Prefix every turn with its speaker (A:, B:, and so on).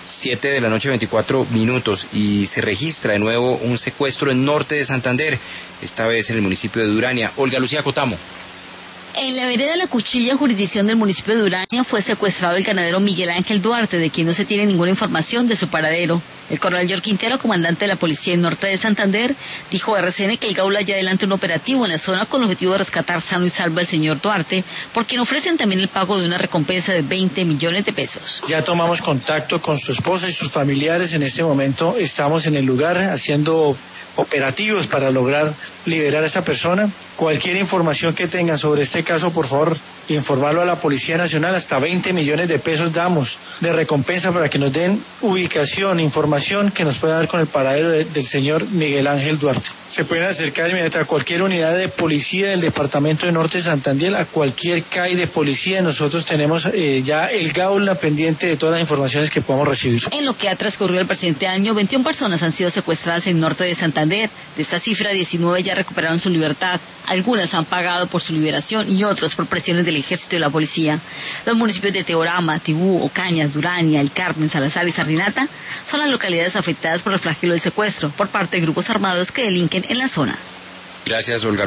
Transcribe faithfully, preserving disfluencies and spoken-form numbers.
A: siete de la noche, veinticuatro minutos, y se registra de nuevo un secuestro en norte de Santander, esta vez en el municipio de Durania. Olga Lucía Cotamo.
B: En la vereda La Cuchilla, jurisdicción del municipio de Durania, fue secuestrado el ganadero Miguel Ángel Duarte, de quien no se tiene ninguna información de su paradero. El coronel George Quintero, comandante de la policía en norte de Santander, dijo a R C N que el Gaula ya adelanta un operativo en la zona con el objetivo de rescatar sano y salvo al señor Duarte, por quien ofrecen también el pago de una recompensa de veinte millones de pesos.
C: Ya tomamos contacto con su esposa y sus familiares. En este momento estamos en el lugar haciendo operativos para lograr liberar a esa persona. Cualquier información que tengan sobre este caso, por favor, informarlo a la Policía Nacional. Hasta veinte millones de pesos damos de recompensa para que nos den ubicación, información que nos pueda dar con el paradero de, del señor Miguel Ángel Duarte. Se pueden acercar inmediatamente a cualquier unidad de policía del departamento de Norte de Santander, a cualquier C A I de policía. Nosotros tenemos eh, ya el Gaula pendiente de todas las informaciones que podamos recibir.
B: En lo que ha transcurrido el presente año, veintiuna personas han sido secuestradas en Norte de Santander. De esta cifra, diecinueve ya recuperaron su libertad. Algunas han pagado por su liberación y otros por presiones del ejército y la policía. Los municipios de Teorama, Tibú, Ocañas, Durania, El Carmen, Salazar y Sardinata son las localidades afectadas por el flagelo del secuestro por parte de grupos armados que delinquen en la zona.
A: Gracias, Olga.